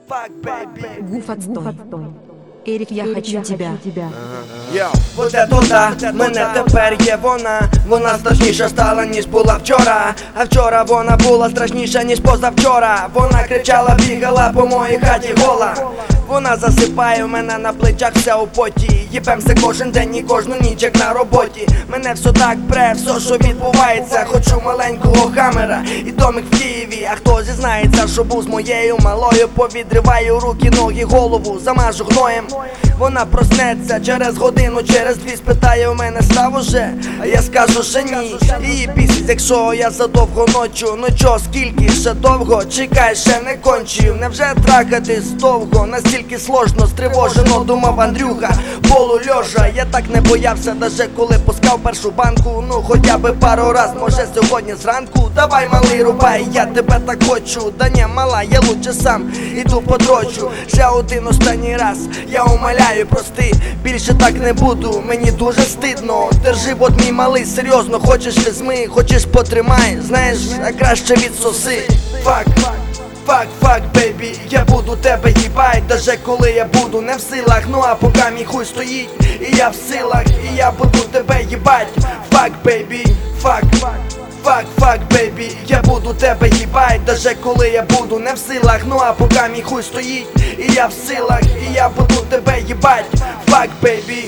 Гуф отстой. Эрик, я хочу тебя. Вот это да, мене тепер є вона. Вона страшніша стала, ніж була вчора. А вчора вона була страшніша, ніж позавчора. Вона кричала, бігала по моїй хаті гола. Вона засипає в мене на плечах, вся у поті. Їбемся кожен день і кожну ніч, як на роботі. Мене все так пре, все, що відбувається. Хочу маленького хамера і домик в Києві. А хто зізнається, що був з моєю малою? Повідриваю руки, ноги, голову, замажу гноєм. Вона проснеться через годину, через дві спитає у мене: став уже? А я скажу, що ні. Її бісить, якщо я задовго ночу. Ну чо, скільки ще довго? Чекай, ще не кончив. Невже трахатись довго? Настільки сложно, стривожено думав Андрюха. Полульожа, я так не боявся, даже коли пускав першу банку. Ну хоча би пару раз, може сьогодні зранку. Давай, малий, рубай, я тебе так хочу. Да не, мала, я лучше сам іду подрочу. Ще один останній раз, я умоляю, прости, більше так не буду, мені дуже стидно. Держи, от мій малий, серйозно, хочеш візьми, хочеш потримай, знаєш, а краще відсоси. Фак, бейбі, я буду тебе їбать, даже коли я буду не в силах. Ну а поки мій хуй стоїть, і я в силах, і я буду тебе їбать. Фак, бейбі, фак, бейбі, я буду тебе їбать, даже коли я буду не в силах. Ну а поки мій хуй стоїть, і я в силах, і я буду тебе їбать. Фак, бейбі.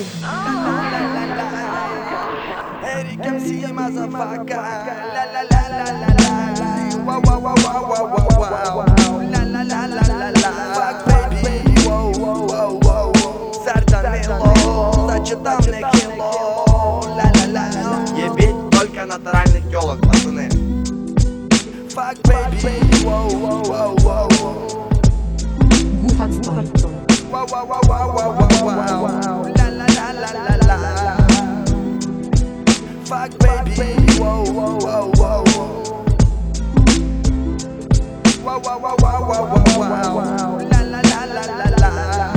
Eric MC, motherfucker. La la la la la la. Wow wow wow wow wow wow wow. La la la la la la. Fuck baby. Wow wow wow wow. Сардамило, зачитав не кіло. La la la la. Ебить только натуральных тёлок, пацаны. Fuck baby. Wow wow wow wow. Гуф отстой. Wow wow wow wow wow wow. La la la la la la. Fuck baby, whoa, whoa, whoa, whoa. Wow, wow, wow, wow, wow, wow, wow. La la la la la la.